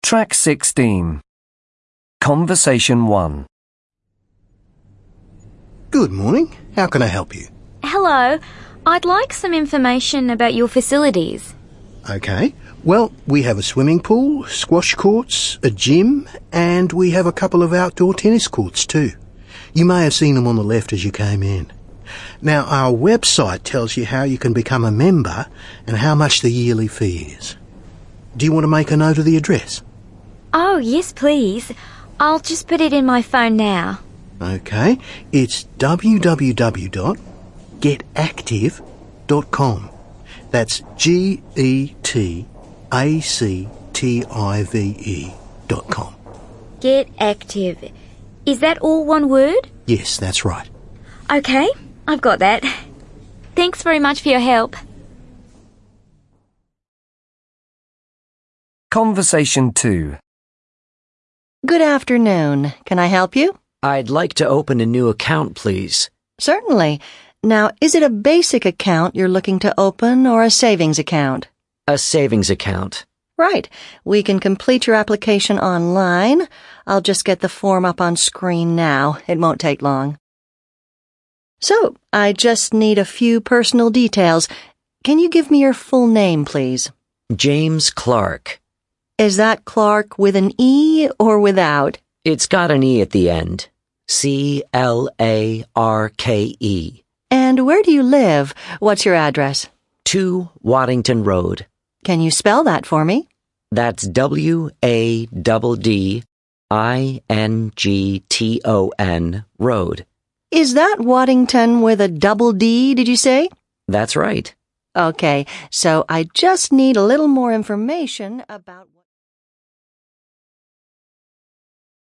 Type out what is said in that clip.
Track 16. Conversation 1. Good morning. How can I help you? Hello. I'd like some information about your facilities. Okay. Well, we have a swimming pool, squash courts, a gym, and we have a couple of outdoor tennis courts too. You may have seen them on the left as you came in. Now, our website tells you how you can become a member and how much the yearly fee is. Do you want to make a note of the address? Oh, yes, please. I'll just put it in my phone now. Okay. It's www.getactive.com. That's GETACTIVE.com. Get Active. Is that all one word? Yes, that's right. Okay, I've got that. Thanks very much for your help. Conversation 2. Good afternoon. Can I help you? I'd like to open a new account, please. Certainly. Now, is it a basic account you're looking to open or a savings account? A savings account. Right. We can complete your application online. I'll just get the form up on screen now. It won't take long. So, I just need a few personal details. Can you give me your full name, please? James Clark. Is that Clark with an E or without? It's got an E at the end. CLARKE. And where do you live? What's your address? 2 Waddington Road. Can you spell that for me? That's WADDINGTON Road. Is that Waddington with a double D, did you say? That's right. Okay, so I just need a little more information about